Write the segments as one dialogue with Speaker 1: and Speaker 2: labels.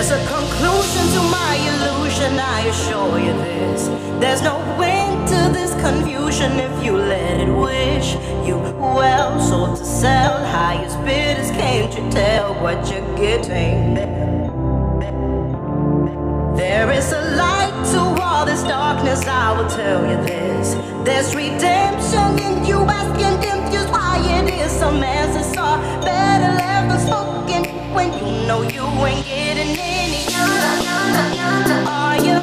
Speaker 1: There's a conclusion to my illusion, I assure you this. There's no end to this confusion if you let it wish you well. Sold to sell, highest bidders, can't you tell what you're getting? There is a light to all this darkness, I will tell you this. There's redemption in you, asking confused why it is some answers are better left unspoken when you know you ain't getting any. Are you?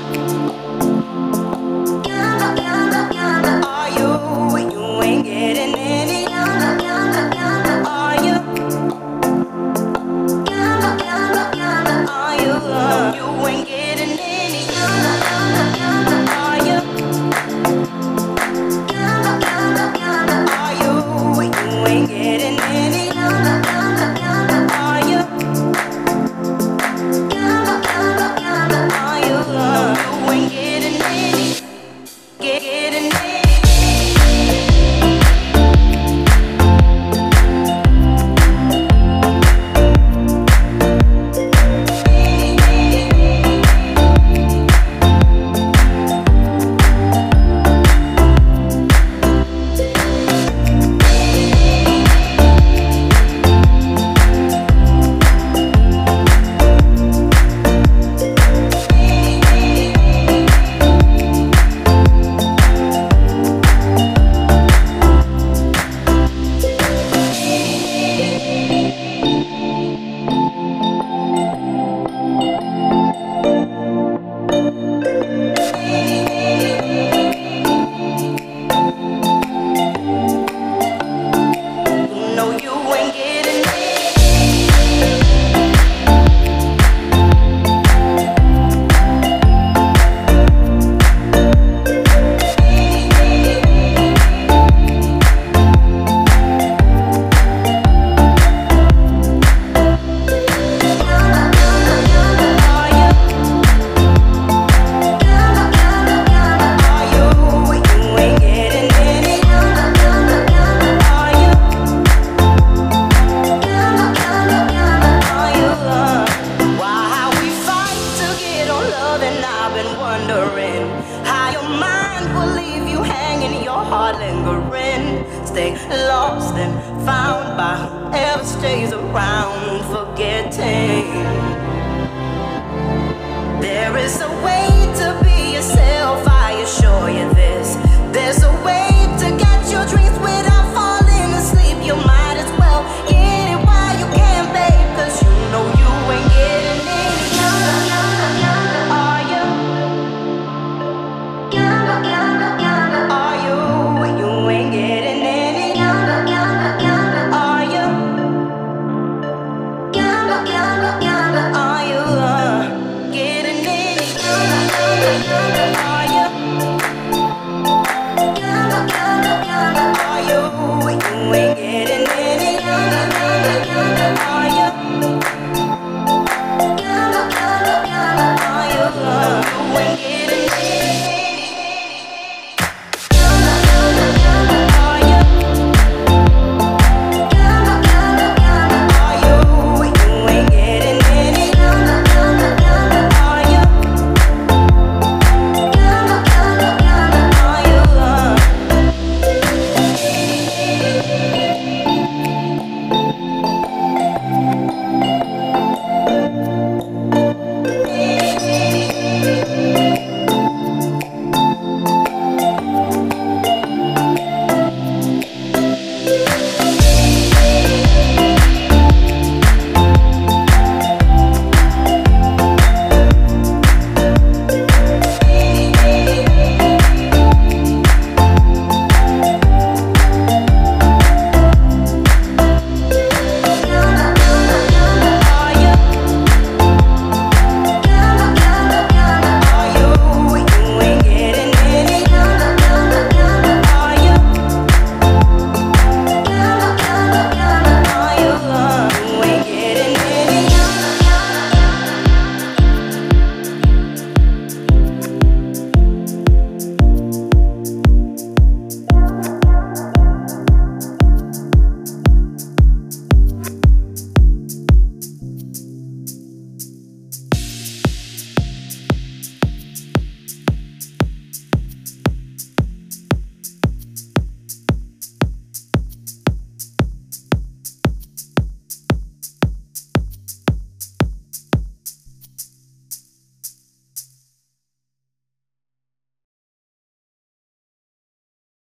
Speaker 1: Are you? You ain't getting any. Are you? Are you? You ain't getting any. Are you? Are you? You ain't getting any. Are you? Are you? You ain't getting any. Getting any. Stay lost and found by whoever stays around, forgetting there is a way.